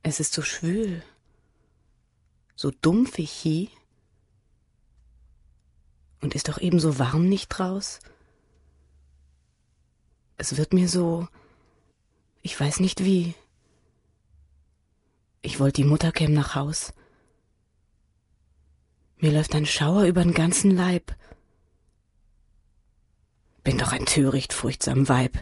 Es ist so schwül, so dumpfig hier. Und ist doch eben so warm nicht draus. Es wird mir so, ich weiß nicht wie. Ich wollt die Mutter käm nach Haus. Mir läuft ein Schauer übern ganzen Leib. Bin doch ein töricht, furchtsam Weib.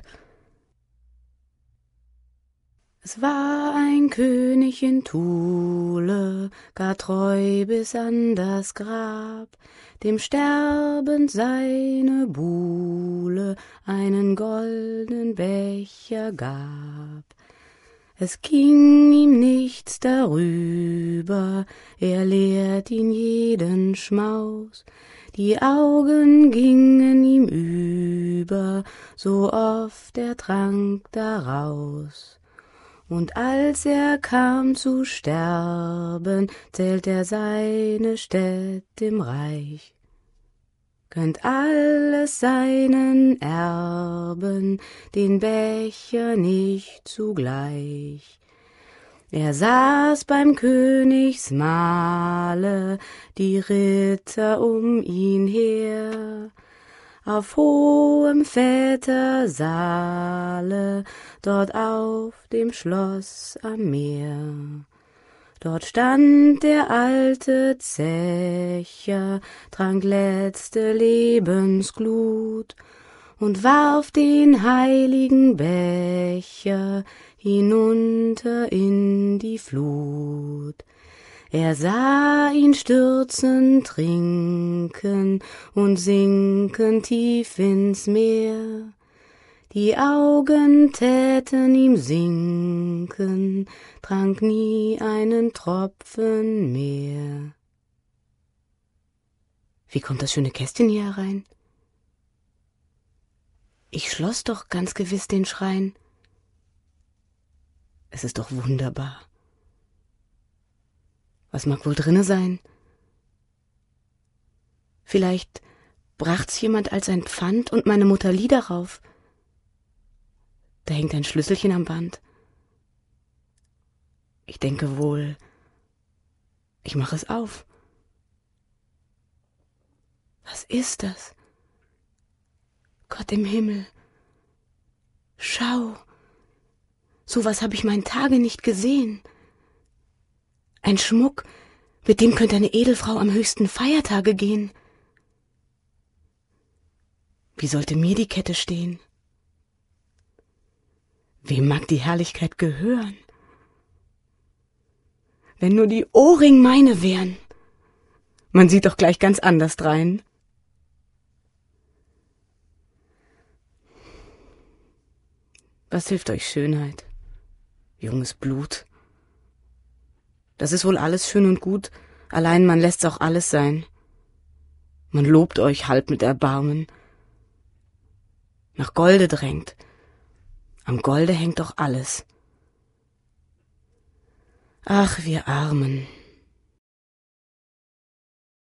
Es war ein König in Thule, gar treu bis an das Grab, dem sterbend seine Buhle einen goldenen Becher gab. Es ging ihm nichts darüber, er lehrt ihn jeden Schmaus, die Augen gingen ihm über, so oft er trank daraus. Und als er kam zu sterben, zählt er seine Städte im Reich. Gönnt alles seinen Erben, den Becher nicht zugleich. Er saß beim Königsmahle, die Ritter um ihn her, auf hohem Vätersaale, dort auf dem Schloss am Meer. Dort stand der alte Zecher, trank letzte Lebensglut und warf den heiligen Becher hinunter in die Flut. Er sah ihn stürzen, trinken und sinken tief ins Meer. Die Augen täten ihm sinken, trank nie einen Tropfen mehr. Wie kommt das schöne Kästchen hier herein? Ich schloss doch ganz gewiss den Schrein. Es ist doch wunderbar. Was mag wohl drinne sein? Vielleicht bracht's jemand als ein Pfand und meine Mutter lieh darauf. Da hängt ein Schlüsselchen am Band. Ich denke wohl, ich mach es auf. Was ist das? Gott im Himmel, schau, so was hab ich mein Tage nicht gesehen. Ein Schmuck, mit dem könnte eine Edelfrau am höchsten Feiertage gehen. Wie sollte mir die Kette stehen? Wem mag die Herrlichkeit gehören? Wenn nur die Ohrring meine wären. Man sieht doch gleich ganz anders drein. Was hilft euch Schönheit? Junges Blut. Das ist wohl alles schön und gut, allein man lässt's auch alles sein. Man lobt euch halb mit Erbarmen. Nach Golde drängt. Am Golde hängt doch alles. Ach, wir Armen.